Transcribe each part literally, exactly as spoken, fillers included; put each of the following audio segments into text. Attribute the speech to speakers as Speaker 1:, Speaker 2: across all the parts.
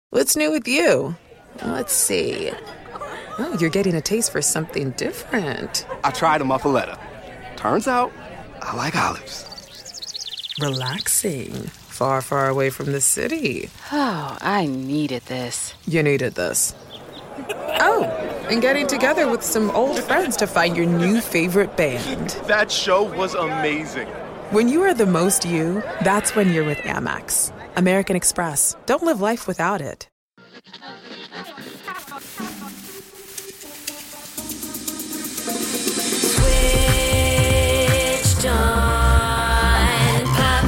Speaker 1: What's new with you? Let's see. Oh, you're getting a taste for something different.
Speaker 2: I tried a muffaletta. Turns out, I like olives.
Speaker 1: Relaxing. Far, far away from the city.
Speaker 3: Oh, I needed this.
Speaker 1: You needed this. Oh, and getting together with some old friends to find your new favorite band.
Speaker 2: That show was amazing.
Speaker 1: When you are the most you, that's when you're with Amex. American Express. Don't live life without it.
Speaker 4: Switched on Pop.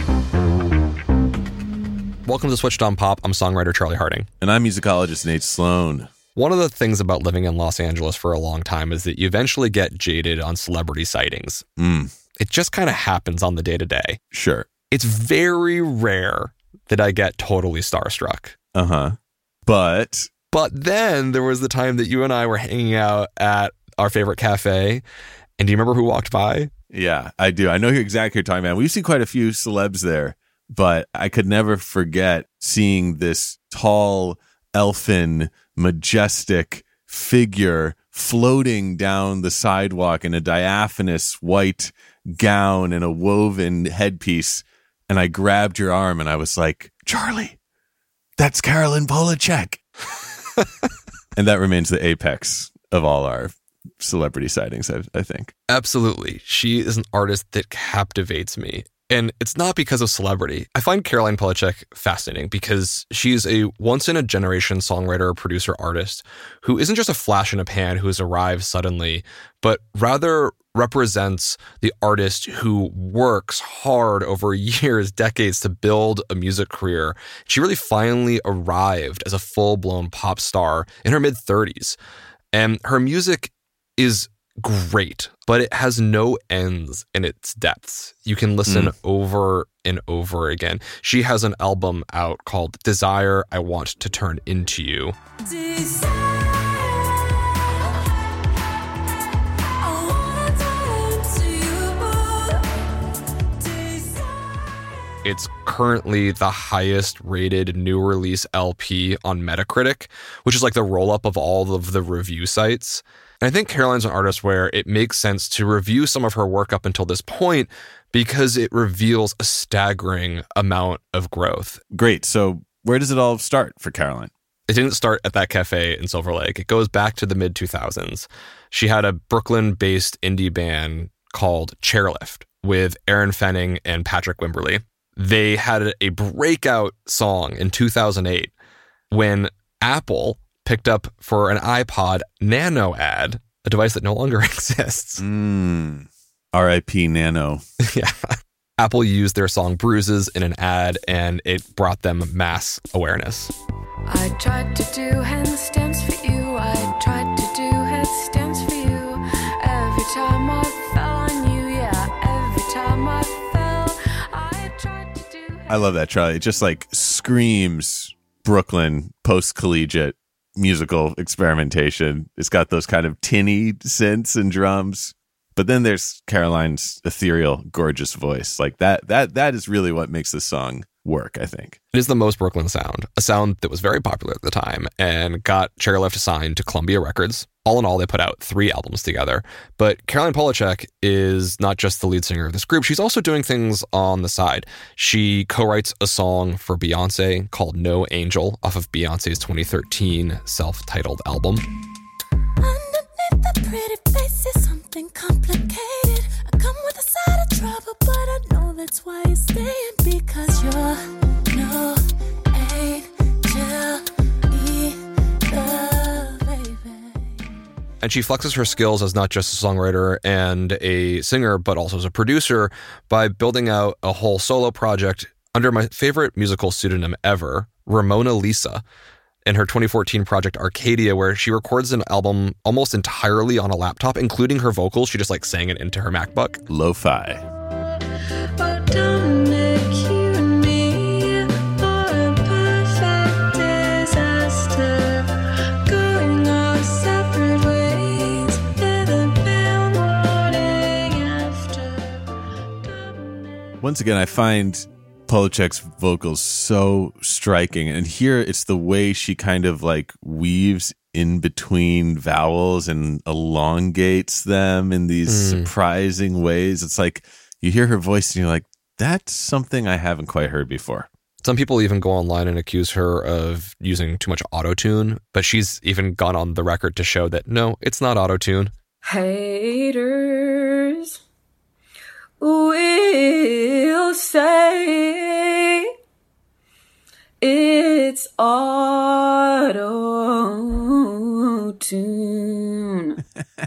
Speaker 5: Welcome to Switched on Pop. I'm songwriter Charlie Harding.
Speaker 6: And I'm musicologist Nate Sloan.
Speaker 5: One of the things about living in Los Angeles for a long time is that you eventually get jaded on celebrity sightings.
Speaker 6: Mm.
Speaker 5: It just kind of happens on the day-to-day.
Speaker 6: Sure.
Speaker 5: It's very rare that I get totally starstruck.
Speaker 6: Uh-huh. But...
Speaker 5: But then there was the time that you and I were hanging out at our favorite cafe. And do you remember who walked by?
Speaker 6: Yeah, I do. I know who exactly you're talking about. We've seen quite a few celebs there, but I could never forget seeing this tall, elfin, majestic figure floating down the sidewalk in a diaphanous white gown and a woven headpiece. And I grabbed your arm and I was like, Charlie, that's Carolyn Polachek. And that remains the apex of all our celebrity sightings, I, I think.
Speaker 5: Absolutely. She is an artist that captivates me. And it's not because of celebrity. I find Caroline Polachek fascinating because she's a once-in-a-generation songwriter, producer, artist who isn't just a flash in a pan who has arrived suddenly, but rather represents the artist who works hard over years, decades to build a music career. She really finally arrived as a full-blown pop star in her mid-thirties. And her music is great, but it has no ends in its depths. You can listen mm. over and over again. She has an album out called Desire, I Want to Turn Into You.
Speaker 4: Desire.
Speaker 5: It's currently the highest rated new release L P on Metacritic, which is like the roll-up of all of the review sites. And I think Caroline's an artist where it makes sense to review some of her work up until this point because it reveals a staggering amount of growth.
Speaker 6: Great. So where does it all start for Caroline?
Speaker 5: It didn't start at that cafe in Silver Lake. It goes back to the mid two thousands. She had a Brooklyn-based indie band called Chairlift with Aaron Fenning and Patrick Wimberly. They had a breakout song in two thousand eight when Apple picked up for an iPod Nano ad, a device that no longer exists.
Speaker 6: Mm. R I P Nano.
Speaker 5: Yeah. Apple used their song Bruises in an ad, and it brought them mass awareness.
Speaker 4: I tried to do handstands for you. I tried to do headstands for you. Every time I fell on you, yeah. Every time I fell, I tried to do.
Speaker 6: I love that, Charlie. It just like screams Brooklyn post-collegiate musical experimentation. It's got those kind of tinny synths and drums. But then there's Caroline's ethereal, gorgeous voice. Like that, that, that is really what makes this song work, I think.
Speaker 5: It is the most Brooklyn sound, a sound that was very popular at the time and got Chairlift signed to Columbia Records. All in all, they put out three albums together. But Caroline Polachek is not just the lead singer of this group. She's also doing things on the side. She co-writes a song for Beyonce called No Angel off of Beyonce's twenty thirteen self-titled album.
Speaker 4: Underneath the pretty face is something complicated. I come with a side of trouble, but I know that's why you're staying, because you're no angel either, baby.
Speaker 5: And she flexes her skills as not just a songwriter and a singer, but also as a producer by building out a whole solo project under my favorite musical pseudonym ever, Ramona Lisa, in her twenty fourteen project Arcadia, where she records an album almost entirely on a laptop, including her vocals. She just like sang it into her MacBook.
Speaker 6: Lo-fi.
Speaker 4: But don't make you and me for a perfect disaster, going our separate ways in the pale morning after.
Speaker 6: Once again, I find Polachek's vocals so striking. And here it's the way she kind of like weaves in between vowels and elongates them in these mm. surprising ways. It's like you hear her voice and you're like, that's something I haven't quite heard before.
Speaker 5: Some people even go online and accuse her of using too much auto-tune, but she's even gone on the record to show that no, it's not auto-tune.
Speaker 7: Haters will say it's auto-tune.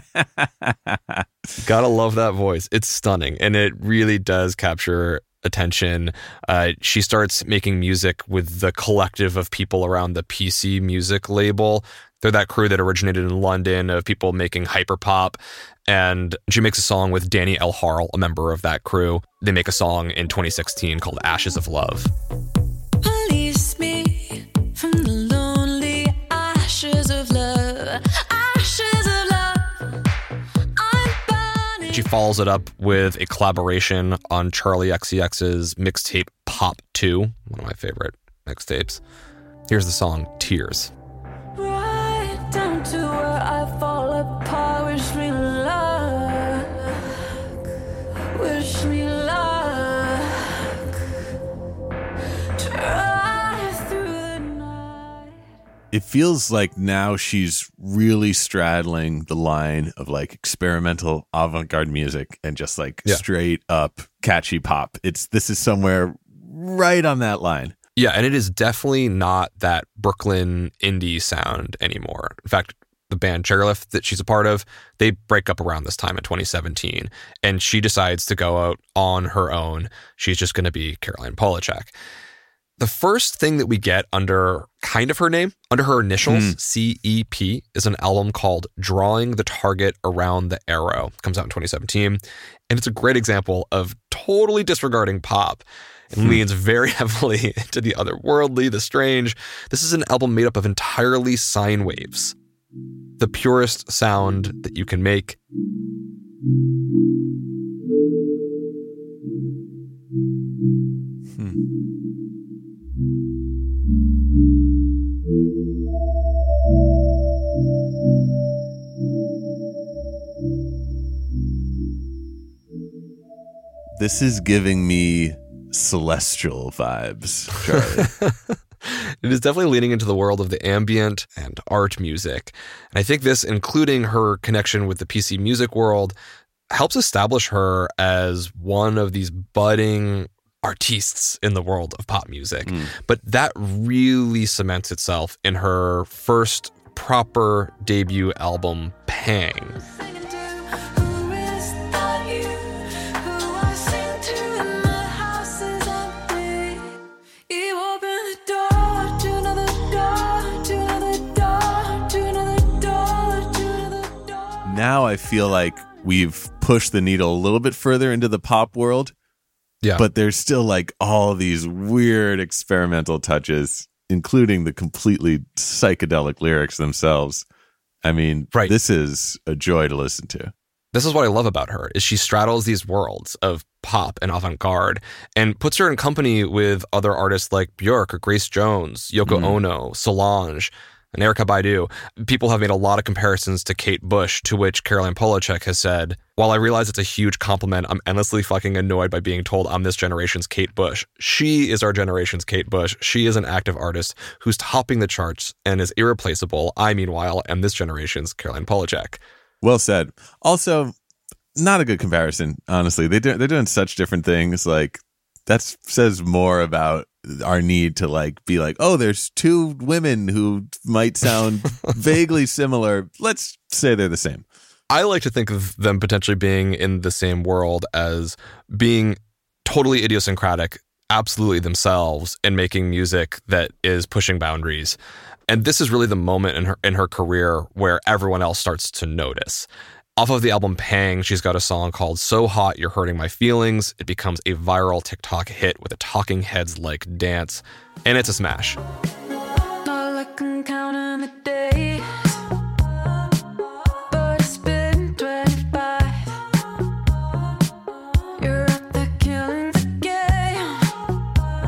Speaker 5: Gotta love that voice. It's stunning, and it really does capture attention. Uh, she starts making music with the collective of people around the P C Music label. They're that crew that originated in London of people making hyperpop. And she makes a song with Danny L. Harl, a member of that crew. They make a song in twenty sixteen called Ashes of Love.
Speaker 4: Release me from the lonely ashes of love. Ashes of love. I'm burning.
Speaker 5: She follows it up with a collaboration on Charli X C X's mixtape Pop two, one of my favorite mixtapes. Here's the song Tears.
Speaker 7: Right down to where I fall apart. Wish me luck. Wish me luck. Drive through the night.
Speaker 6: It feels like now she's really straddling the line of like experimental avant-garde music and just like yeah. straight up catchy pop. It's this is somewhere right on that line.
Speaker 5: Yeah, and it is definitely not that Brooklyn indie sound anymore. In fact, the band Chairlift that she's a part of, they break up around this time in twenty seventeen, and she decides to go out on her own. She's just going to be Caroline Polachek. The first thing that we get under kind of her name, under her initials, mm. C E P, is an album called Drawing the Target Around the Arrow. It comes out in twenty seventeen, and it's a great example of totally disregarding pop. It hmm. leans very heavily into the otherworldly, the strange. This is an album made up of entirely sine waves. The purest sound that you can make.
Speaker 6: Hmm. This is giving me celestial vibes, Charlie.
Speaker 5: It is definitely leaning into the world of the ambient and art music. And I think this, including her connection with the P C music world, helps establish her as one of these budding artistes in the world of pop music. Mm. But that really cements itself in her first proper debut album, Pang.
Speaker 6: Now I feel like we've pushed the needle a little bit further into the pop world. Yeah. But there's still like all these weird experimental touches, including the completely psychedelic lyrics themselves. I mean, right. This is a joy to listen to.
Speaker 5: This is what I love about her, is she straddles these worlds of pop and avant-garde and puts her in company with other artists like Björk or Grace Jones, Yoko mm. Ono, Solange, and Erykah Badu. People have made a lot of comparisons to Kate Bush, to which Caroline Polachek has said, while I realize it's a huge compliment, I'm endlessly fucking annoyed by being told I'm this generation's Kate Bush. She is our generation's Kate Bush. She is an active artist who's topping the charts and is irreplaceable. I, meanwhile, am this generation's Caroline Polachek.
Speaker 6: Well said. Also, not a good comparison, honestly. They do, they're doing such different things. Like, that says more about our need to like be like, oh, there's two women who might sound vaguely similar. Let's say they're the same.
Speaker 5: I like to think of them potentially being in the same world as being totally idiosyncratic, absolutely themselves, and making music that is pushing boundaries. And this is really the moment in her in her career where everyone else starts to notice. Off of the album Pang, she's got a song called So Hot You're Hurting My Feelings. It becomes a viral TikTok hit with a Talking Heads-like dance, and it's a smash.
Speaker 7: Not like I'm counting the days, but it's been twenty-five. You're out there killing the game.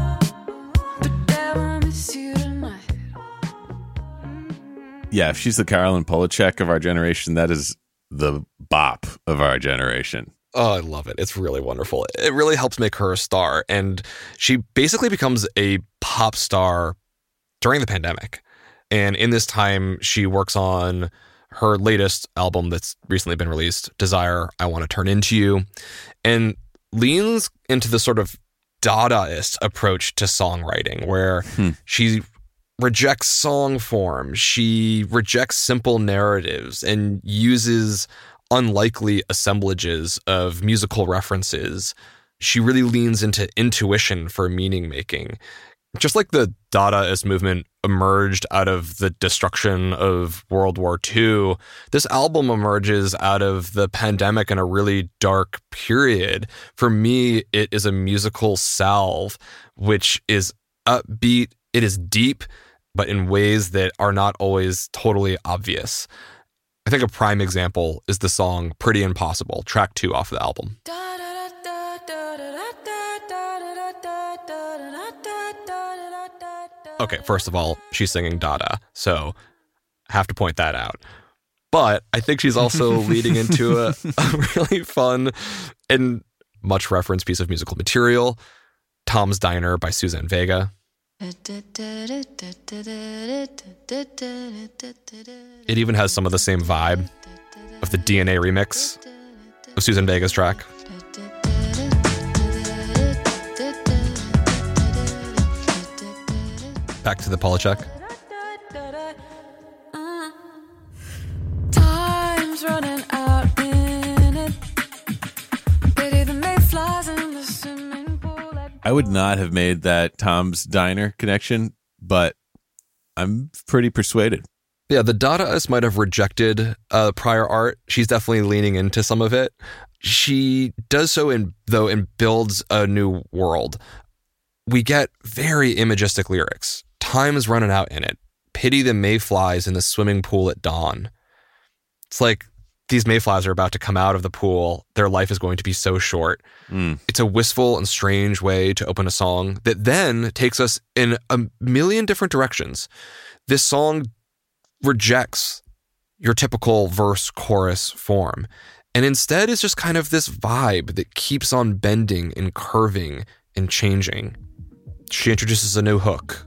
Speaker 6: Yeah, if she's the Carolyn Polachek of our generation, that is the bop of our generation.
Speaker 5: Oh, I love it. It's really wonderful. It really helps make her a star. And she basically becomes a pop star during the pandemic. And in this time, she works on her latest album that's recently been released, Desire, I Want to Turn Into You, and leans into the sort of Dadaist approach to songwriting, where hmm. she rejects song form, she rejects simple narratives, and uses unlikely assemblages of musical references. She really leans into intuition for meaning making. Just like the Dadaist movement emerged out of the destruction of World War Two, this album emerges out of the pandemic in a really dark period. For me, it is a musical salve, which is upbeat, it is deep, but in ways that are not always totally obvious. I think a prime example is the song Pretty Impossible, track two off the album. Okay, first of all, she's singing Dada, so I have to point that out. But I think she's also leading into a, a really fun and much referenced piece of musical material, Tom's Diner by Suzanne Vega. It even has some of the same vibe of the D N A remix of Suzanne Vega's track. Back to the Polachek.
Speaker 7: Time's running out in it. Pity the mayflies in the swimming pool.
Speaker 6: I would not have made that Tom's Diner connection, but I'm pretty persuaded.
Speaker 5: Yeah, the Dadaist might have rejected uh, prior art. She's definitely leaning into some of it. She does so, in though, and builds a new world. We get very imagistic lyrics. Time is running out in it. Pity the mayflies in the swimming pool at dawn. It's like these mayflies are about to come out of the pool. Their life is going to be so short. Mm. It's a wistful and strange way to open a song that then takes us in a million different directions. This song rejects your typical verse-chorus form, and instead is just kind of this vibe that keeps on bending and curving and changing. She introduces a new hook.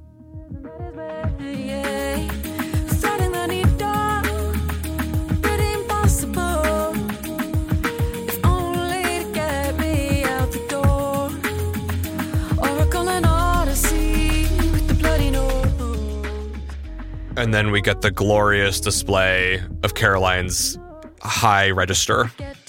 Speaker 5: And then we get the glorious display of Caroline's high register.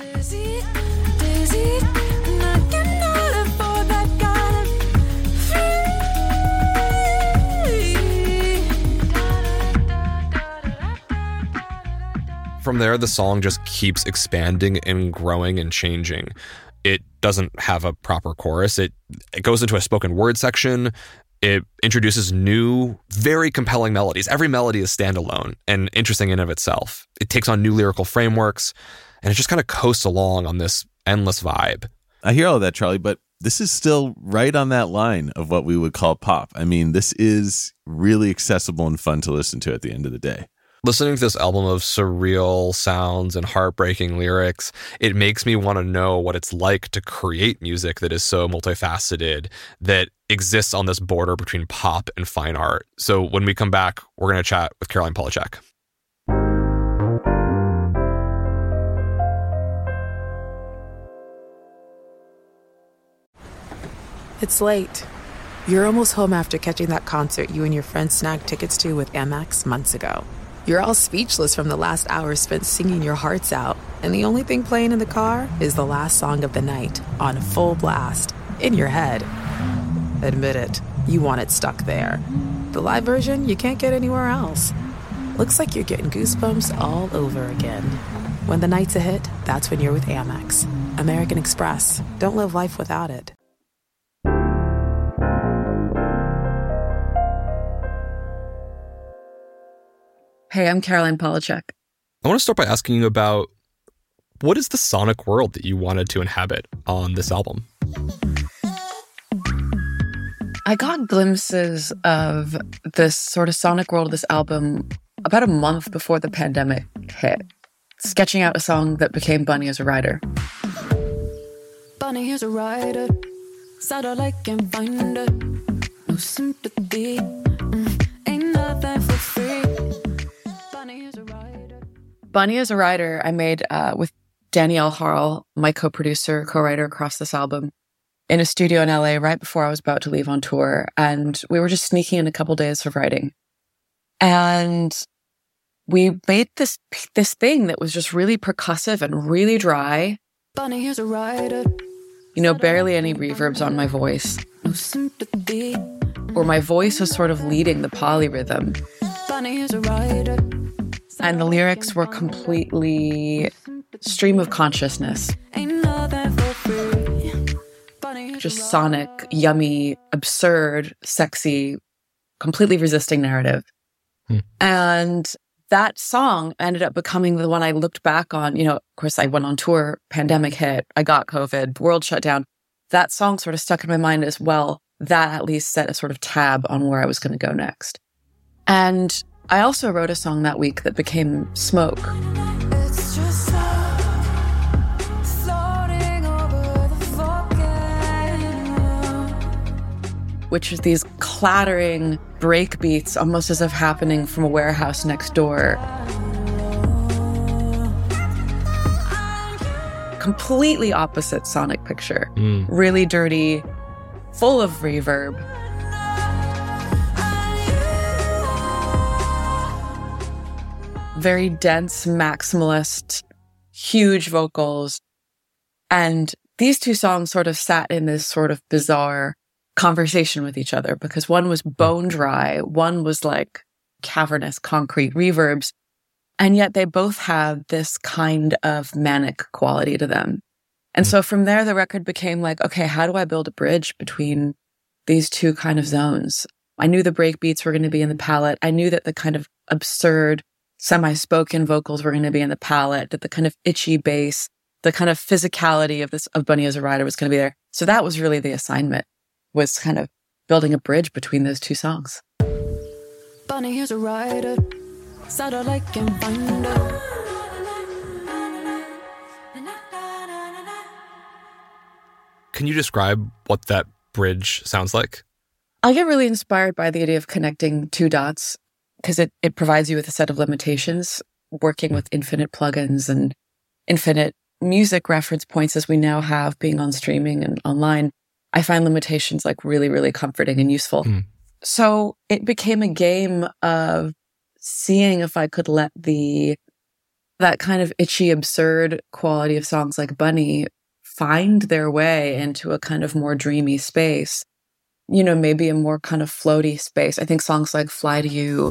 Speaker 5: From there, the song just keeps expanding and growing and changing. It doesn't have a proper chorus. It, it goes into a spoken word section. It introduces new, very compelling melodies. Every melody is standalone and interesting in of itself. It takes on new lyrical frameworks, and it just kind of coasts along on this endless vibe.
Speaker 6: I hear all that, Charlie, but this is still right on that line of what we would call pop. I mean, this is really accessible and fun to listen to at the end of the day.
Speaker 5: Listening to this album of surreal sounds and heartbreaking lyrics, it makes me want to know what it's like to create music that is so multifaceted, that exists on this border between pop and fine art. So when we come back, we're going to chat with Caroline Polachek.
Speaker 1: It's late. You're almost home after catching that concert you and your friends snagged tickets to with Amex months ago. You're all speechless from the last hour spent singing your hearts out, and the only thing playing in the car is the last song of the night on full blast in your head. Admit it, you want it stuck there. The live version, you can't get anywhere else. Looks like you're getting goosebumps all over again. When the night's a hit, that's when you're with Amex. American Express. Don't live life without it.
Speaker 8: Hey, I'm Caroline Polachek.
Speaker 5: I want to start by asking you about what is the sonic world that you wanted to inhabit on this album?
Speaker 8: I got glimpses of this sort of sonic world of this album about a month before the pandemic hit, sketching out a song that became Bunny as a Rider.
Speaker 7: Bunny is a rider, satellite can find her. No sympathy, mm, ain't nothing for free. Bunny is a rider.
Speaker 8: Bunny as a Rider, I made uh, with Danielle Harl, my co-producer, co-writer across this album, in a studio in L A right before I was about to leave on tour. And we were just sneaking in a couple days of writing. And we made this this thing that was just really percussive and really dry.
Speaker 7: Bunny is a rider.
Speaker 8: You know, barely any reverbs on my voice.
Speaker 7: No sympathy.
Speaker 8: Or my voice was sort of leading the polyrhythm.
Speaker 7: Bunny is a rider.
Speaker 8: And the lyrics were completely stream of consciousness.
Speaker 7: Ain't nothing for free. Bunny is a
Speaker 8: Just
Speaker 7: rider.
Speaker 8: sonic, yummy, absurd, sexy, completely resisting narrative.
Speaker 5: Hmm.
Speaker 8: And that song ended up becoming the one I looked back on. You know, of course, I went on tour, pandemic hit, I got COVID, world shut down. That song sort of stuck in my mind as well. That at least set a sort of tab on where I was going to go next. And I also wrote a song that week that became Smoke,
Speaker 7: It's just love floating over the volcano.
Speaker 8: which is these clattering break beats, almost as if happening from a warehouse next door. Completely opposite sonic picture.
Speaker 5: Mm.
Speaker 8: Really dirty, full of reverb. Very dense, maximalist, huge vocals. And these two songs sort of sat in this sort of bizarre conversation with each other because one was bone dry, one was like cavernous, concrete reverbs. And yet they both had this kind of manic quality to them. And so from there, the record became like, okay, how do I build a bridge between these two kind of zones? I knew the break beats were going to be in the palette. I knew that the kind of absurd semi-spoken vocals were going to be in the palette, that the kind of itchy bass, the kind of physicality of this, of Bunny as a Rider was going to be there. So that was really the assignment, was kind of building a bridge between those two songs.
Speaker 7: Bunny is a rider, satellite can find her.
Speaker 5: Can you describe what that bridge sounds like?
Speaker 8: I get really inspired by the idea of connecting two dots because it, it provides you with a set of limitations. Working with infinite plugins and infinite music reference points as we now have being on streaming and online, I find limitations like really, really comforting and useful.
Speaker 5: Mm.
Speaker 8: So it became a game of seeing if I could let the that kind of itchy, absurd quality of songs like Bunny find their way into a kind of more dreamy space. You know, maybe a more kind of floaty space. I think songs like Fly to You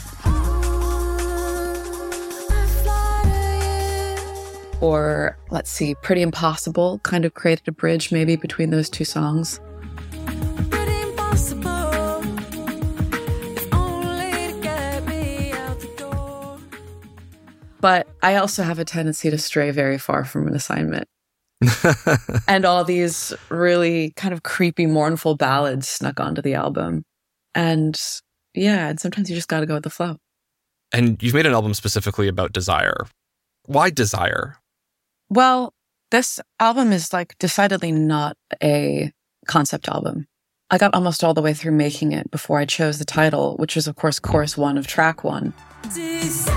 Speaker 8: or, let's see, Pretty Impossible kind of created a bridge maybe between those two songs.
Speaker 7: Pretty impossible, if only to get me out the door.
Speaker 8: But I also have a tendency to stray very far from an assignment. And all these really kind of creepy, mournful ballads snuck onto the album. And yeah, and sometimes you just got to go with the flow.
Speaker 5: And you've made an album specifically about desire. Why desire?
Speaker 8: Well, this album is like decidedly not a concept album. I got almost all the way through making it before I chose the title, which was, of course, chorus one of track one.
Speaker 7: Desire,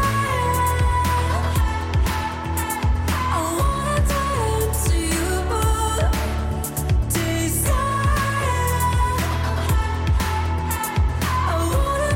Speaker 7: I wanna turn to you. Desire, I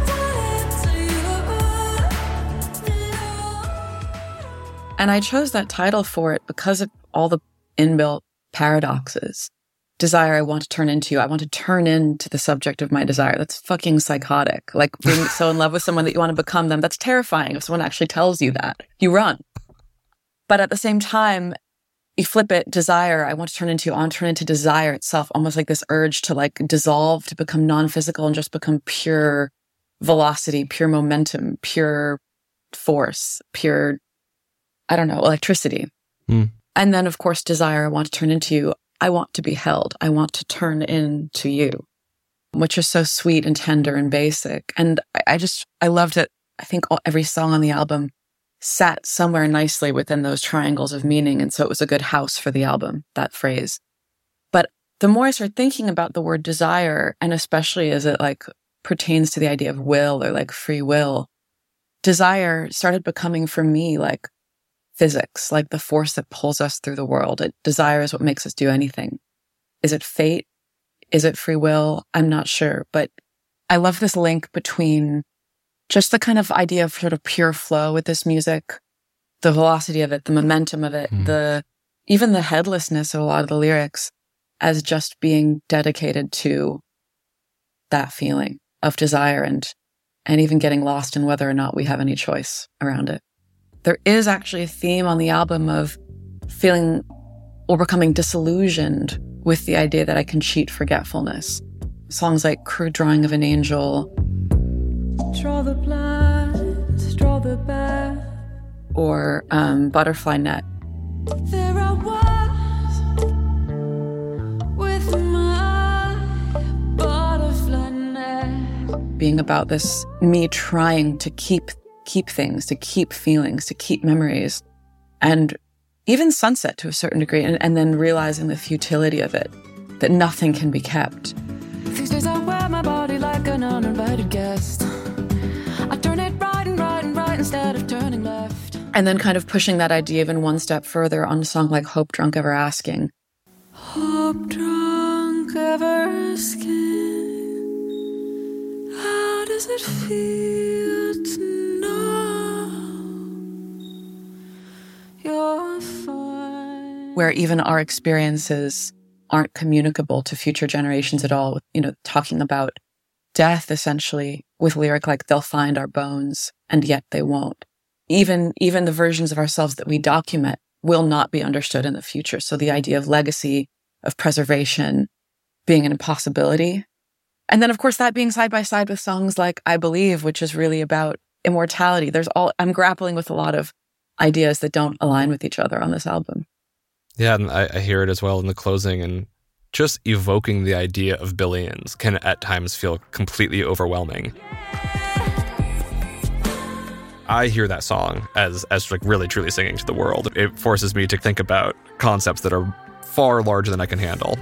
Speaker 7: wanna turn to you.
Speaker 8: And I chose that title for it because of all the inbuilt paradoxes. Desire, I want to turn into you. I want to turn into the subject of my desire. That's fucking psychotic. Like being so in love with someone that you want to become them. That's terrifying if someone actually tells you that. You run. But at the same time, you flip it, desire, I want to turn into you. I want to turn into desire itself. Almost like this urge to like dissolve, to become non-physical and just become pure velocity, pure momentum, pure force, pure, I don't know, electricity.
Speaker 5: Mm.
Speaker 8: And then, of course, desire, I want to turn into you. I want to be held. I want to turn into you, which is so sweet and tender and basic. And I, I just, I loved it I think all, every song on the album sat somewhere nicely within those triangles of meaning. And so it was a good house for the album, that phrase. But the more I started thinking about the word desire, and especially as it like pertains to the idea of will or like free will, desire started becoming for me like physics, like the force that pulls us through the world. It, desire is what makes us do anything. Is it fate? Is it free will? I'm not sure. But I love this link between just the kind of idea of sort of pure flow with this music, the velocity of it, the momentum of it, mm. the even the headlessness of a lot of the lyrics as just being dedicated to that feeling of desire and and even getting lost in whether or not we have any choice around it. There is actually a theme on the album of feeling or becoming disillusioned with the idea that I can cheat forgetfulness. Songs like Crude Drawing of an Angel,
Speaker 7: Draw the blinds, draw the bed,
Speaker 8: or um, Butterfly Net.
Speaker 7: There I was with my butterfly net.
Speaker 8: Being about this, me trying to keep keep things, to keep feelings, to keep memories, and even Sunset to a certain degree, and, and then realizing the futility of it, that nothing can be kept.
Speaker 7: These days I wear my body like an uninvited guest. I turn it right and right and right instead of turning left.
Speaker 8: And then kind of pushing that idea even one step further on a song like Hope Drunk Ever Asking.
Speaker 7: Hope drunk ever asking, how does it feel to know you're fine?
Speaker 8: Where even our experiences aren't communicable to future generations at all. You know, talking about death essentially with lyric like they'll find our bones and yet they won't. Even, even the versions of ourselves that we document will not be understood in the future. So the idea of legacy, of preservation being an impossibility. And then of course that being side by side with songs like I Believe, which is really about immortality. There's all, I'm grappling with a lot of ideas that don't align with each other on this album.
Speaker 5: Yeah, and I, I hear it as well in the closing, and just evoking the idea of billions can at times feel completely overwhelming. I hear that song as as like really truly singing to the world. It forces me to think about concepts that are far larger than I can handle.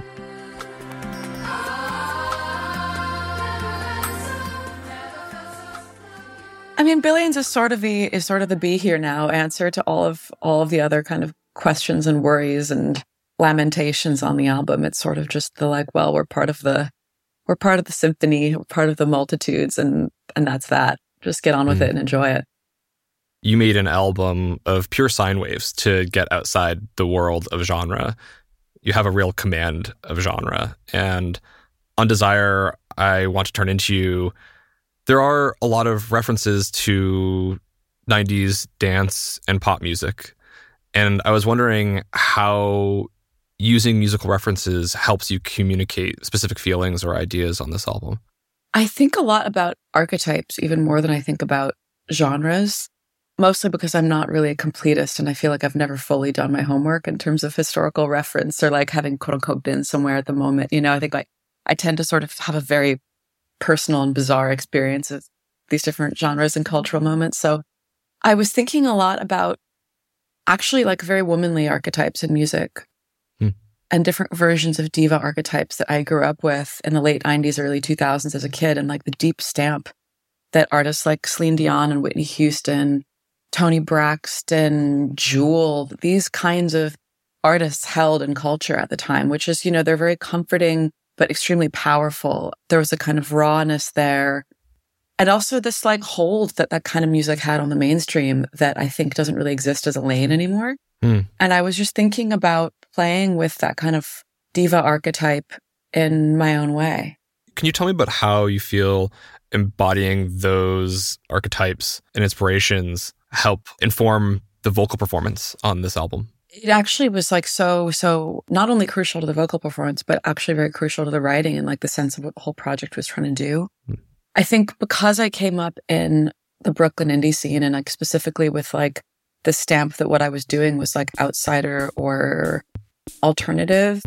Speaker 8: I mean, billions is sort of the is sort of the be here now answer to all of all of the other kind of questions and worries and lamentations on the album. It's sort of just the like, well, we're part of the we're part of the symphony, we're part of the multitudes, and and that's that. Just get on with mm. it and enjoy it.
Speaker 5: You made an album of pure sine waves to get outside the world of genre. You have a real command of genre. And on Desire, I Want to Turn Into You, there are a lot of references to nineties dance and pop music. And I was wondering how using musical references helps you communicate specific feelings or ideas on this album.
Speaker 8: I think a lot about archetypes, even more than I think about genres, mostly because I'm not really a completist and I feel like I've never fully done my homework in terms of historical reference or like having quote unquote been somewhere at the moment. You know, I think like I tend to sort of have a very personal and bizarre experience of these different genres and cultural moments. So I was thinking a lot about actually like very womanly archetypes in music hmm. and different versions of diva archetypes that I grew up with in the late nineties, early two thousands as a kid, and like the deep stamp that artists like Celine Dion and Whitney Houston, Toni Braxton, Jewel, these kinds of artists held in culture at the time, which is, you know, they're very comforting, but extremely powerful. There was a kind of rawness there. And also this like hold that that kind of music had on the mainstream that I think doesn't really exist as a lane anymore. Mm. And I was just thinking about playing with that kind of diva archetype in my own way.
Speaker 5: Can you tell me about how you feel embodying those archetypes and inspirations help inform the vocal performance on this album?
Speaker 8: It actually was like so, so not only crucial to the vocal performance, but actually very crucial to the writing and like the sense of what the whole project was trying to do. Mm. I think because I came up in the Brooklyn indie scene and like specifically with like the stamp that what I was doing was like outsider or alternative.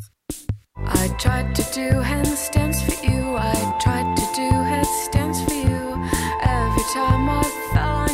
Speaker 7: I tried to do handstands for you. I tried to do headstands for you. Every time I fell on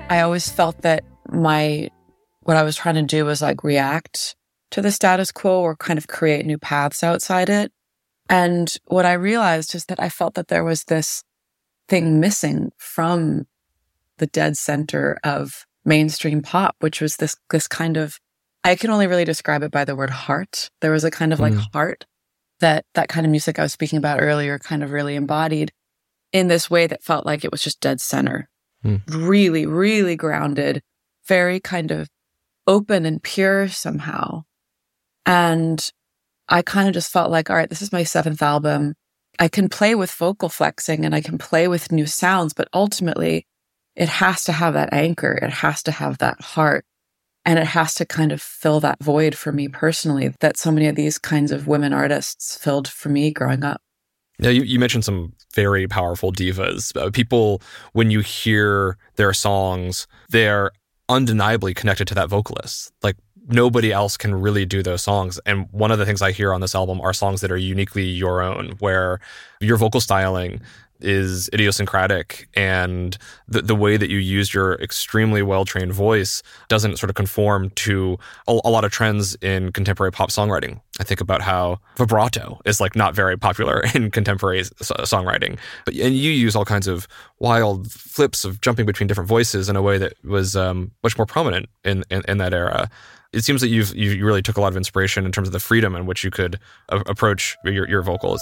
Speaker 8: I always felt that my, what I was trying to do was like react to the status quo or kind of create new paths outside it. And what I realized is that I felt that there was this thing missing from the dead center of mainstream pop, which was this, this kind of, I can only really describe it by the word heart. There was a kind of like mm. heart that that kind of music I was speaking about earlier kind of really embodied in this way that felt like it was just dead center. Mm. Really, really grounded, very kind of open and pure somehow. And I kind of just felt like, all right, this is my seventh album. I can play with vocal flexing and I can play with new sounds, but ultimately it has to have that anchor. It has to have that heart. And it has to kind of fill that void for me personally that so many of these kinds of women artists filled for me growing up.
Speaker 5: Yeah, you, you mentioned some very powerful divas. Uh, people, when you hear their songs, they're undeniably connected to that vocalist. Like, nobody else can really do those songs. And one of the things I hear on this album are songs that are uniquely your own, where your vocal styling is idiosyncratic and the the way that you use your extremely well-trained voice doesn't sort of conform to a, a lot of trends in contemporary pop songwriting. I think about how vibrato is like not very popular in contemporary s- songwriting, but and you use all kinds of wild flips of jumping between different voices in a way that was um, much more prominent in, in in that era. It seems that you've you really took a lot of inspiration in terms of the freedom in which you could a- approach your your vocals.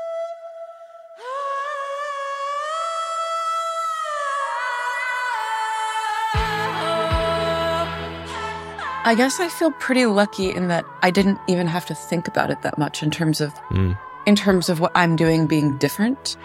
Speaker 8: I guess I feel pretty lucky in that I didn't even have to think about it that much in terms of mm. in terms of what I'm doing being different.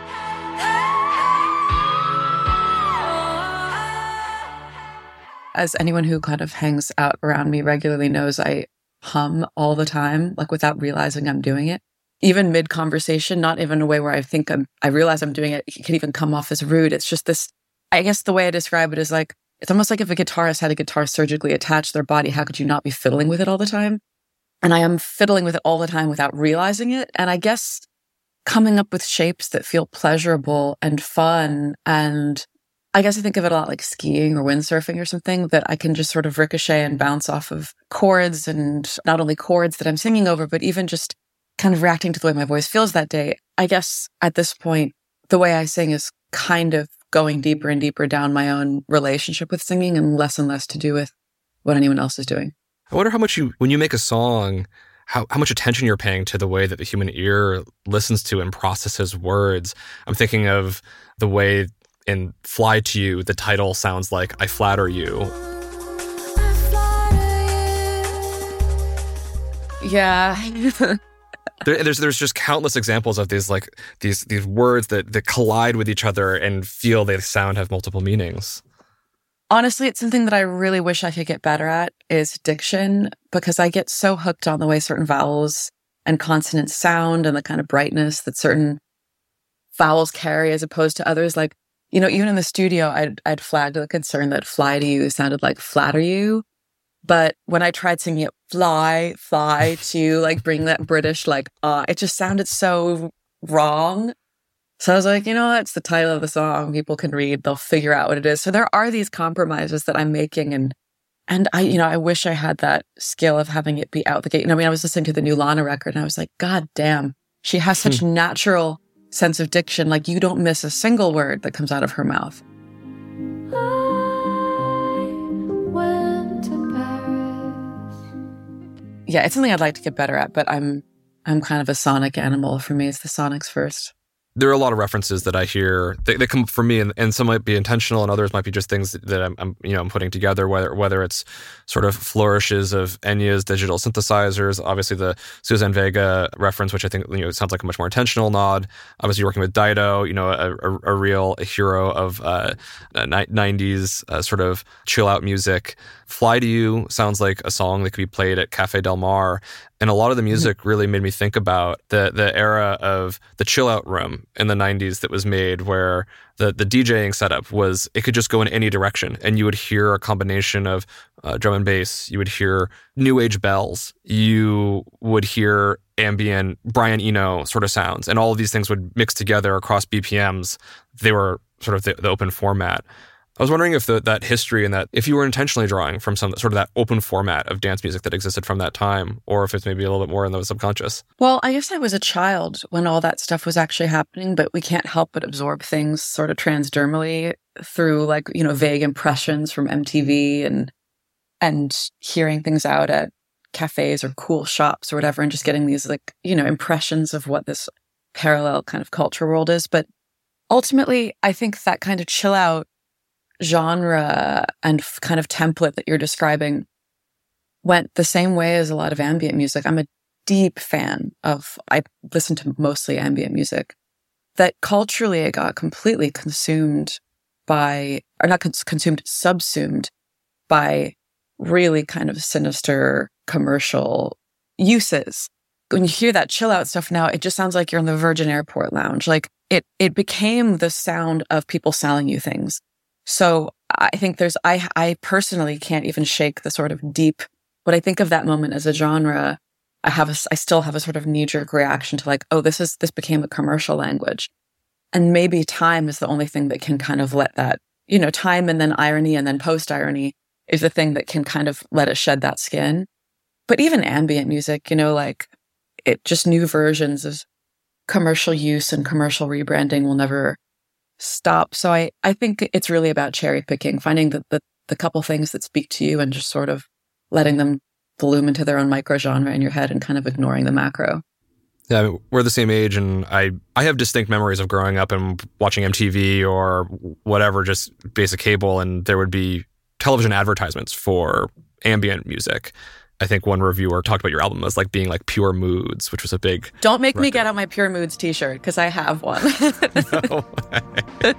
Speaker 8: As anyone who kind of hangs out around me regularly knows, I hum all the time, like without realizing I'm doing it. Even mid-conversation, not even a way where I think I'm, I realize I'm doing it, it can even come off as rude. It's just this, I guess the way I describe it is like, it's almost like if a guitarist had a guitar surgically attached to their body, how could you not be fiddling with it all the time? And I am fiddling with it all the time without realizing it. And I guess coming up with shapes that feel pleasurable and fun. And I guess I think of it a lot like skiing or windsurfing or something, that I can just sort of ricochet and bounce off of chords, and not only chords that I'm singing over, but even just kind of reacting to the way my voice feels that day. I guess at this point, the way I sing is kind of going deeper and deeper down my own relationship with singing and less and less to do with what anyone else is doing.
Speaker 5: I wonder how much you, when you make a song, how, how much attention you're paying to the way that the human ear listens to and processes words. I'm thinking of the way in Fly to You, the title sounds like I flatter you.
Speaker 8: Yeah.
Speaker 5: There, there's there's just countless examples of these like these these words that, that collide with each other and feel they sound have multiple meanings.
Speaker 8: Honestly, it's something that I really wish I could get better at is diction, because I get so hooked on the way certain vowels and consonants sound and the kind of brightness that certain vowels carry as opposed to others. Like, you know, even in the studio, I'd I'd flagged the concern that fly to you sounded like flatter you. But when I tried singing it, fly, fly to, like, bring that British, like, uh, it just sounded so wrong. So I was like, you know, that's the title of the song. People can read, they'll figure out what it is. So there are these compromises that I'm making. And, and I, you know, I wish I had that skill of having it be out the gate. And I mean, I was listening to the new Lana record and I was like, God damn, she has such hmm. natural sense of diction. Like, you don't miss a single word that comes out of her mouth. Yeah, it's something I'd like to get better at, but I'm I'm kind of a sonic animal. For me, it's the sonics first.
Speaker 5: There are a lot of references that I hear that, that come from me, and, and some might be intentional, and others might be just things that, that I'm, I'm, you know, I'm putting together. Whether whether it's sort of flourishes of Enya's digital synthesizers, obviously the Suzanne Vega reference, which I think, you know, sounds like a much more intentional nod. Obviously, working with Dido, you know, a, a, a real a hero of uh, nineties uh, sort of chill out music. Fly to You sounds like a song that could be played at Cafe Del Mar. And a lot of the music really made me think about the the era of the chill out room in the nineties that was made, where the, the DJing setup was, it could just go in any direction. And you would hear a combination of uh, drum and bass. You would hear new age bells. You would hear ambient Brian Eno sort of sounds. And all of these things would mix together across B P Ms. They were sort of the, the open format. I was wondering if the, that history and that if you were intentionally drawing from some sort of that open format of dance music that existed from that time, or if it's maybe a little bit more in the subconscious.
Speaker 8: Well, I guess I was a child when all that stuff was actually happening, but we can't help but absorb things sort of transdermally through like, you know, vague impressions from M T V and and hearing things out at cafes or cool shops or whatever, and just getting these like, you know, impressions of what this parallel kind of culture world is. But ultimately, I think that kind of chill out genre and f- kind of template that you're describing went the same way as a lot of ambient music. I'm a deep fan of, I listen to mostly ambient music, that culturally it got completely consumed by, or not cons- consumed, subsumed by really kind of sinister commercial uses. When you hear that chill out stuff now, it just sounds like you're in the Virgin Airport lounge. Like it, it became the sound of people selling you things. So I think there's, I, I personally can't even shake the sort of deep, what I think of that moment as a genre. I have a, I still have a sort of knee jerk reaction to like, oh, this is, this became a commercial language. And maybe time is the only thing that can kind of let that, you know, time and then irony and then post irony is the thing that can kind of let it shed that skin. But even ambient music, you know, like it just new versions of commercial use and commercial rebranding will never stop. So I, I think it's really about cherry picking, finding the, the, the couple things that speak to you and just sort of letting them bloom into their own micro genre in your head and kind of ignoring the macro.
Speaker 5: Yeah, I mean, we're the same age, and I, I have distinct memories of growing up and watching M T V or whatever, just basic cable, and there would be television advertisements for ambient music. I think one reviewer talked about your album as like being like Pure Moods, which was a big...
Speaker 8: Don't make
Speaker 5: record.
Speaker 8: me get out my Pure Moods t-shirt, because I have one.
Speaker 5: No way.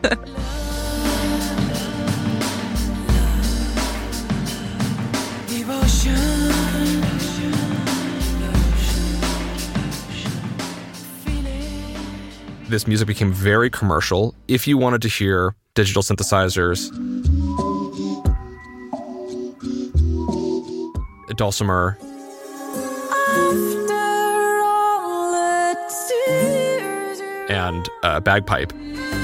Speaker 5: This music became very commercial. If you wanted to hear digital synthesizers, dulcimer, and uh, bagpipe,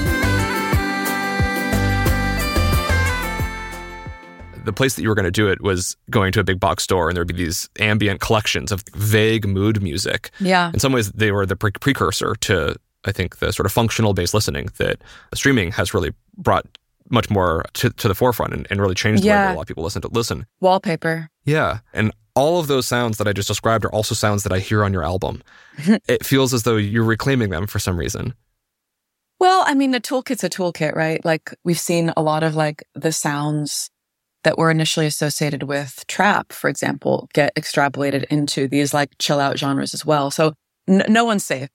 Speaker 5: the place that you were going to do it was going to a big box store, and there would be these ambient collections of vague mood music.
Speaker 8: Yeah.
Speaker 5: In some ways, they were the pre- precursor to, I think, the sort of functional based listening that streaming has really brought much more to, to the forefront and, and really changed the
Speaker 8: Yeah.
Speaker 5: way that a lot of people listen to listen.
Speaker 8: Wallpaper.
Speaker 5: Yeah. And all of those sounds that I just described are also sounds that I hear on your album. It feels as though you're reclaiming them for some reason.
Speaker 8: Well, I mean, the toolkit's a toolkit, right? Like we've seen a lot of like the sounds that were initially associated with trap, for example, get extrapolated into these like chill out genres as well. So n- no one's safe.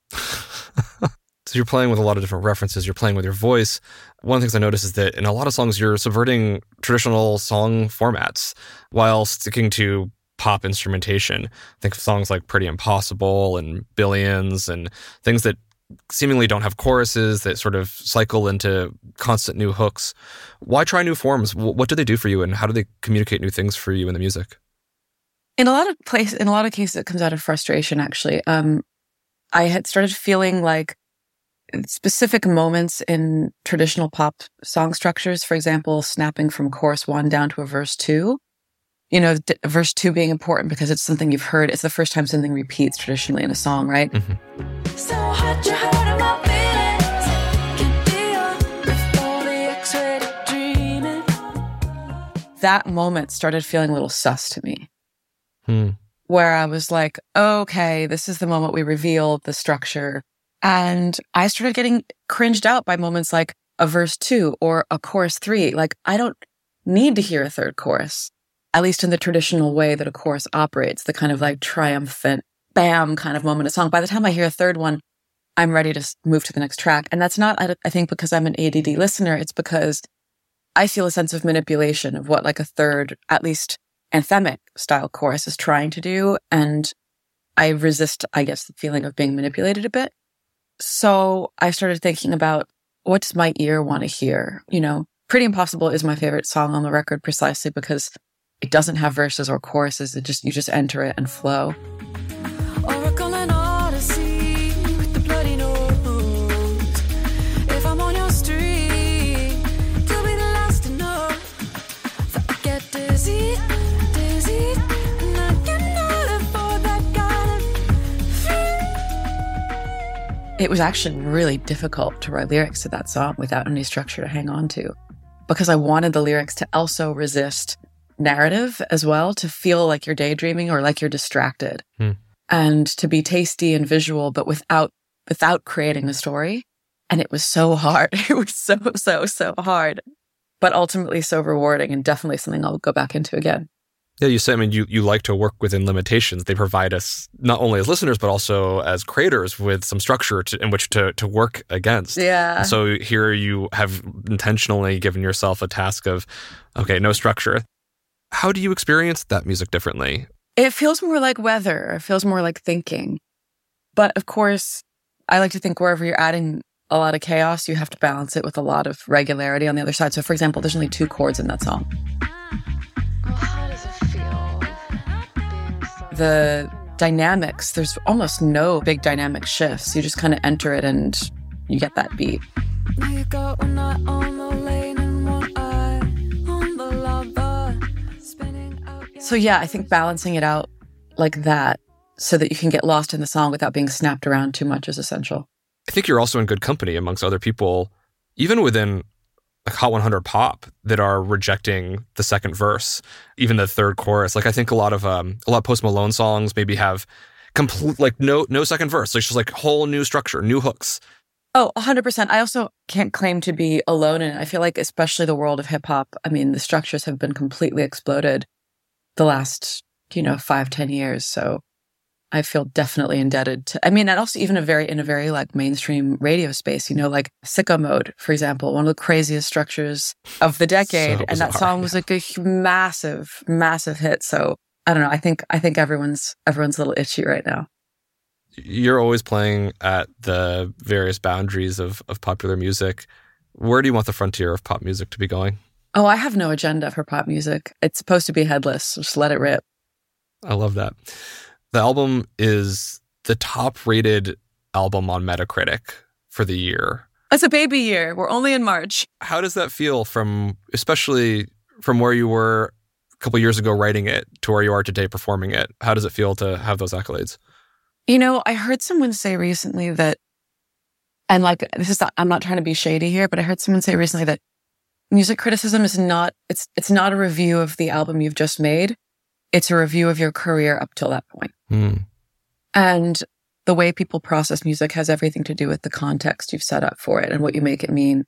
Speaker 5: So you're playing with a lot of different references. You're playing with your voice. One of the things I noticed is that in a lot of songs, you're subverting traditional song formats while sticking to pop instrumentation. Think of songs like Pretty Impossible and Billions and things that seemingly don't have choruses, that sort of cycle into constant new hooks. Why try new forms? What do they do for you, and how do they communicate new things for you in the music?
Speaker 8: In a lot of places, in a lot of cases, it comes out of frustration, actually. Um, I had started feeling like specific moments in traditional pop song structures, for example, snapping from chorus one down to a verse two, you know, d- verse two being important because it's something you've heard. It's the first time something repeats traditionally in a song, right?
Speaker 5: Mm-hmm.
Speaker 4: So hot, you're hurting my feelings. Can't deal with all the X-rated dreaming.
Speaker 8: That moment started feeling a little sus to me,
Speaker 5: Hmm.
Speaker 8: where I was like, okay, this is the moment we revealed the structure. And I started getting cringed out by moments like a verse two or a chorus three. Like, I don't need to hear a third chorus, at least in the traditional way that a chorus operates, the kind of like triumphant bam kind of moment of song. By the time I hear a third one, I'm ready to move to the next track. And that's not, I think, because I'm an A D D listener. It's because I feel a sense of manipulation of what like a third, at least anthemic style chorus is trying to do. And I resist, I guess, the feeling of being manipulated a bit. So I started thinking about, what does my ear want to hear? You know, Pretty Impossible is my favorite song on the record precisely because it doesn't have verses or choruses. It just, you just enter it and flow.
Speaker 4: Oracle and Odyssey with the bloody nose. If I'm on your street, you'll be the last to know.
Speaker 8: it was actually really difficult to write lyrics to that song without any structure to hang on to, because I wanted the lyrics to also resist narrative as well, to feel like you're daydreaming or like you're distracted,
Speaker 5: Hmm.
Speaker 8: and to be tasty and visual, but without without creating a story. And it was so hard. It was so, so, so hard, but ultimately so rewarding, and definitely something I'll go back into again.
Speaker 5: Yeah, you say, I mean, you, you like to work within limitations. They provide us, not only as listeners, but also as creators, with some structure to, in which to, to work against.
Speaker 8: Yeah.
Speaker 5: And so here you have intentionally given yourself a task of, okay, no structure. How do you experience that music differently?
Speaker 8: It feels more like weather. It feels more like thinking. But of course, I like to think wherever you're adding a lot of chaos, you have to balance it with a lot of regularity on the other side. So for example, there's only two chords in that song.
Speaker 3: Well, how does it feel being so...
Speaker 8: The dynamics, there's almost no big dynamic shifts. You just kind of enter it and you get that beat.
Speaker 7: Now you got one eye on the lane and one eye on the lava, spinning out your...
Speaker 8: So yeah, I think balancing it out like that so that you can get lost in the song without being snapped around too much is essential.
Speaker 5: I think you're also in good company amongst other people, even within like Hot one hundred Pop, that are rejecting the second verse, even the third chorus. Like I think a lot of um, a lot of Post Malone songs maybe have complete like no no second verse. So it's just like whole new structure, new hooks.
Speaker 8: Oh, one hundred percent. I also can't claim to be alone in it. I feel like especially the world of hip hop, I mean, the structures have been completely exploded the last, you know, five, ten years. So I feel definitely indebted to, I mean, and also even a very, in a very like mainstream radio space, you know, like Sicko Mode, for example, one of the craziest structures of the decade.
Speaker 5: So
Speaker 8: and that
Speaker 5: bizarre,
Speaker 8: song was like a massive, massive hit. So I don't know. I think, I think everyone's, everyone's a little itchy right now.
Speaker 5: You're always playing at the various boundaries of, of popular music. Where do you want the frontier of pop music to be going?
Speaker 8: Oh, I have no agenda for pop music. It's supposed to be headless. Just let it rip.
Speaker 5: I love that. The album is the top-rated album on Metacritic for the year.
Speaker 8: It's a baby year. We're only in March.
Speaker 5: How does that feel from, especially from where you were a couple years ago writing it to where you are today performing it? How does it feel to have those accolades?
Speaker 8: You know, I heard someone say recently that, and like, this is not, I'm not trying to be shady here, but I heard someone say recently that music criticism is not, it's it's not a review of the album you've just made. It's a review of your career up till that point.
Speaker 5: Hmm.
Speaker 8: And the way people process music has everything to do with the context you've set up for it and what you make it mean.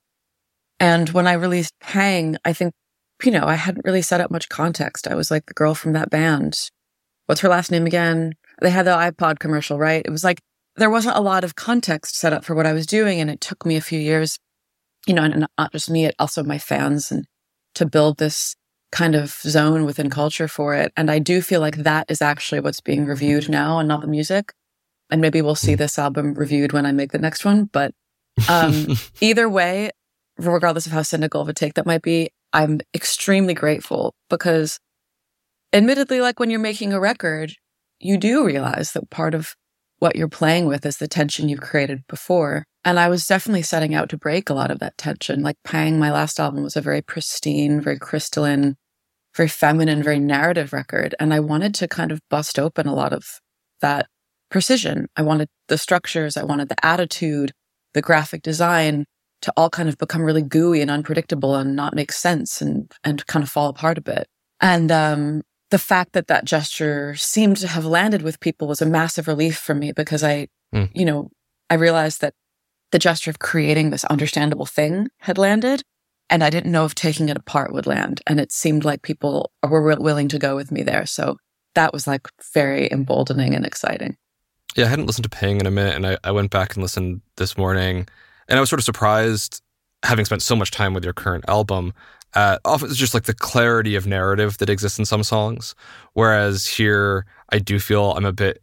Speaker 8: And when I released Hang, I think, you know, I hadn't really set up much context. I was like the girl from that band. What's her last name again? They had the iPod commercial, right? It was like, there wasn't a lot of context set up for what I was doing. And it took me a few years, you know, and not just me, it also my fans, and to build this kind of zone within culture for it. And I do feel like that is actually what's being reviewed now and not the music. And maybe we'll see this album reviewed when I make the next one. But um, either way, regardless of how cynical of a take that might be, I'm extremely grateful, because admittedly, like when you're making a record, you do realize that part of what you're playing with is the tension you've created before. And I was definitely setting out to break a lot of that tension. Like Pang, my last album, was a very pristine, very crystalline, very feminine, very narrative record. And I wanted to kind of bust open a lot of that precision. I wanted the structures, I wanted the attitude, the graphic design to all kind of become really gooey and unpredictable and not make sense and, and kind of fall apart a bit. And um, the fact that that gesture seemed to have landed with people was a massive relief for me, because I, mm. you know, I realized that the gesture of creating this understandable thing had landed, and I didn't know if taking it apart would land. And it seemed like people were willing to go with me there. So that was like very emboldening and exciting.
Speaker 5: Yeah, I hadn't listened to Pang in a minute, and I, I went back and listened this morning, and I was sort of surprised, having spent so much time with your current album, uh, often it's just like the clarity of narrative that exists in some songs. Whereas here, I do feel I'm a bit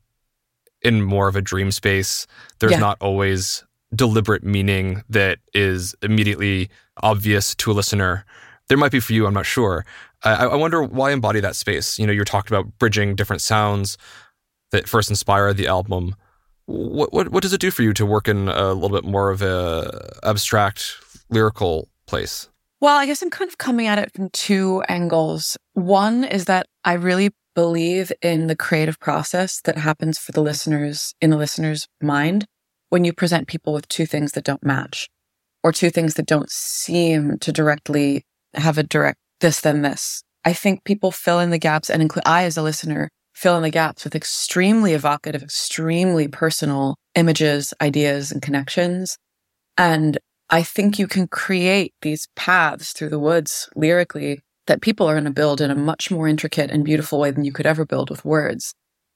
Speaker 5: in more of a dream space. There's yeah. not always deliberate meaning that is immediately obvious to a listener. There might be for you, I'm not sure. I, I wonder why embody that space. You know, you're talking about bridging different sounds that first inspired the album. What what what does it do for you to work in a little bit more of a abstract lyrical place?
Speaker 8: Well, I guess I'm kind of coming at it from two angles. One is that I really believe in the creative process that happens for the listeners, in the listener's mind, when you present people with two things that don't match or two things that don't seem to directly have a direct this then this. I think people fill in the gaps, and include I as a listener fill in the gaps with extremely evocative, extremely personal images, ideas, and connections. And I think you can create these paths through the woods lyrically that people are going to build in a much more intricate and beautiful way than you could ever build with words.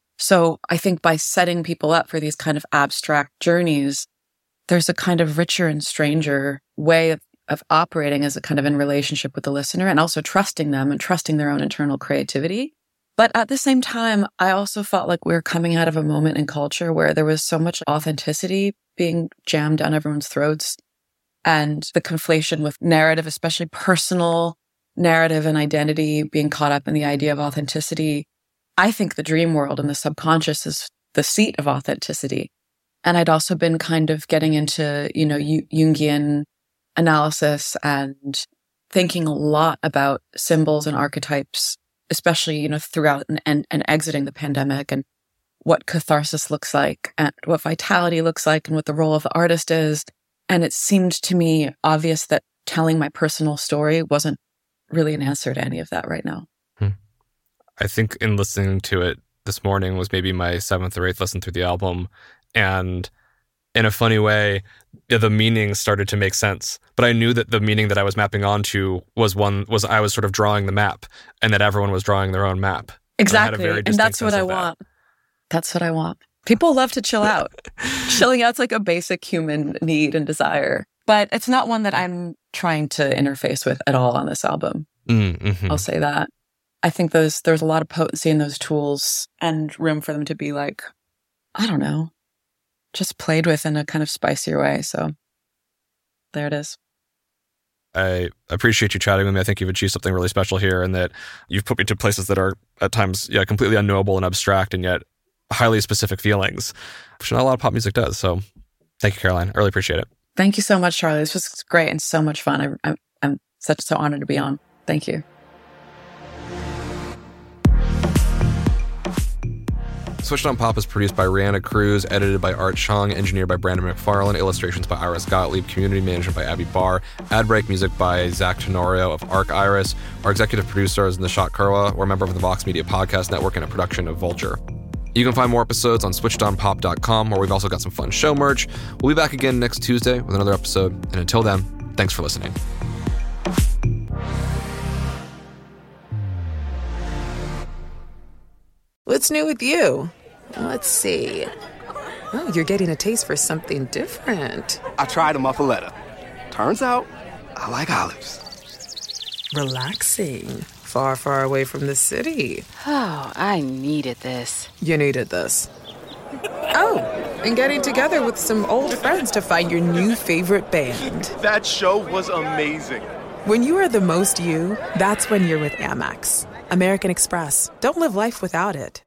Speaker 8: So I think by setting people up for these kind of abstract journeys, there's a kind of richer and stranger way of, of operating as a kind of in relationship with the listener, and also trusting them and trusting their own internal creativity. But at the same time, I also felt like we were coming out of a moment in culture where there was so much authenticity being jammed down everyone's throats, and the conflation with narrative, especially personal narrative and identity, being caught up in the idea of authenticity. I think the dream world and the subconscious is the seat of authenticity. And I'd also been kind of getting into, you know, Jungian analysis and thinking a lot about symbols and archetypes, especially, you know, throughout and, and, and exiting the pandemic, and what catharsis looks like and what vitality looks like and what the role of the artist is. And it seemed to me obvious that telling my personal story wasn't really an answer to any of that right now.
Speaker 5: Hmm. I think in listening to it this morning was maybe my seventh or eighth listen through the album. And in a funny way, the meaning started to make sense. But I knew that the meaning that I was mapping onto was one, was I was sort of drawing the map, and that everyone was drawing their own map.
Speaker 8: Exactly. And, and that's what I want. That. That's what I want. People love to chill out. Chilling out's like a basic human need and desire. But it's not one that I'm trying to interface with at all on this album.
Speaker 5: Mm-hmm.
Speaker 8: I'll say that. I think those there's a lot of potency in those tools and room for them to be like, I don't know, just played with in a kind of spicier way. So there it is.
Speaker 5: I appreciate you chatting with me. I think you've achieved something really special here, and that you've put me to places that are at times yeah, completely unknowable and abstract, and yet highly specific feelings, which not a lot of pop music does. So thank you, Caroline. I really appreciate it.
Speaker 8: Thank you so much, Charlie. This was great and so much fun. I, I'm, I'm such so honored to be on. Thank you.
Speaker 5: Switched on Pop is produced by Rihanna Cruz, edited by Art Chung, engineered by Brandon McFarlane, illustrations by Iris Gottlieb, community management by Abby Barr, ad break music by Zach Tenorio of Arc Iris. Our executive producer is Nishat Kurwa. We're a member of the Vox Media Podcast Network and a production of Vulture. You can find more episodes on switched on pop dot com, where we've also got some fun show merch. We'll be back again next Tuesday with another episode. And until then, thanks for listening.
Speaker 1: What's new with you? Let's see. Oh, you're getting a taste for something different.
Speaker 2: I tried a muffaletta. Turns out, I like olives.
Speaker 1: Relaxing. Far, far away from the city.
Speaker 9: Oh, I needed this.
Speaker 1: You needed this. Oh, and getting together with some old friends to find your new favorite band.
Speaker 10: That show was amazing.
Speaker 1: When you are the most you, that's when you're with Amex. American Express. Don't live life without it.